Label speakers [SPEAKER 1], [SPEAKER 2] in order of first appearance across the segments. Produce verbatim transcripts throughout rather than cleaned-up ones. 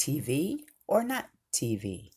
[SPEAKER 1] T V or not T V?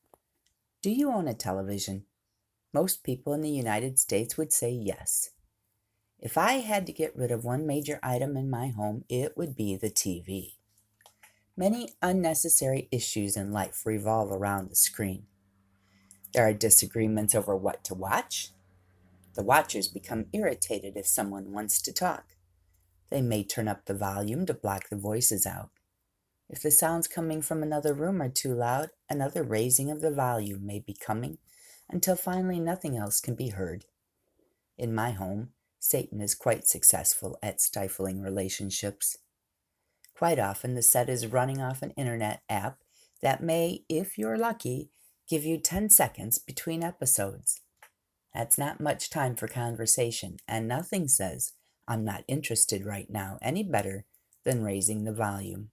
[SPEAKER 1] Do you own a television? Most people in the United States would say yes. If I had to get rid of one major item in my home, it would be the T V. Many unnecessary issues in life revolve around the screen. There are disagreements over what to watch. The watchers become irritated if someone wants to talk. They may turn up the volume to block the voices out. If the sounds coming from another room are too loud, another raising of the volume may be coming until finally nothing else can be heard. In my home, Satan is quite successful at stifling relationships. Quite often, the set is running off an internet app that may, if you're lucky, give you ten seconds between episodes. That's not much time for conversation, and nothing says, "I'm not interested right now," any better than raising the volume.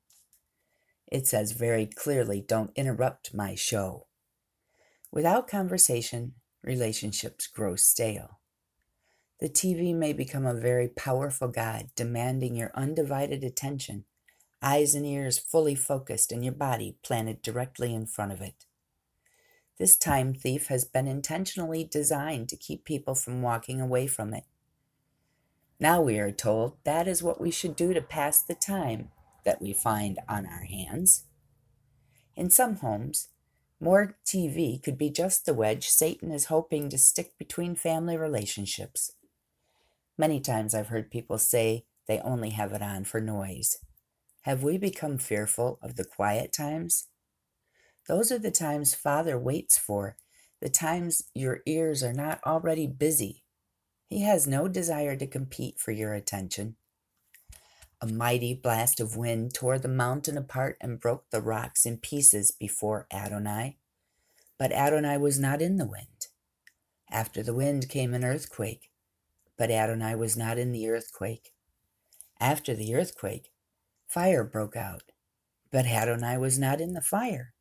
[SPEAKER 1] It says very clearly, "Don't interrupt my show." Without conversation, relationships grow stale. The T V may become a very powerful God, demanding your undivided attention, eyes and ears fully focused, and your body planted directly in front of it. This time thief has been intentionally designed to keep people from walking away from it. Now we are told that is what we should do to pass the time that we find on our hands. In some homes, more T V could be just the wedge Satan is hoping to stick between family relationships. Many times I've heard people say they only have it on for noise. Have we become fearful of the quiet times? Those are the times Father waits for, the times your ears are not already busy. He has no desire to compete for your attention. A mighty blast of wind tore the mountain apart and broke the rocks in pieces before Adonai. But Adonai was not in the wind. After the wind came an earthquake, but Adonai was not in the earthquake. After the earthquake, fire broke out, but Adonai was not in the fire.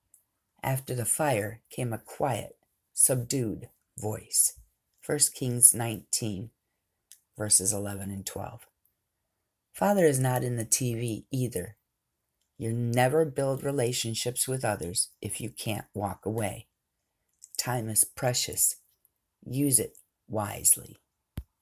[SPEAKER 1] After the fire came a quiet, subdued voice. First Kings nineteen, verses eleven and twelve. Father is not in the T V either. You never build relationships with others if you can't walk away. Time is precious. Use it wisely.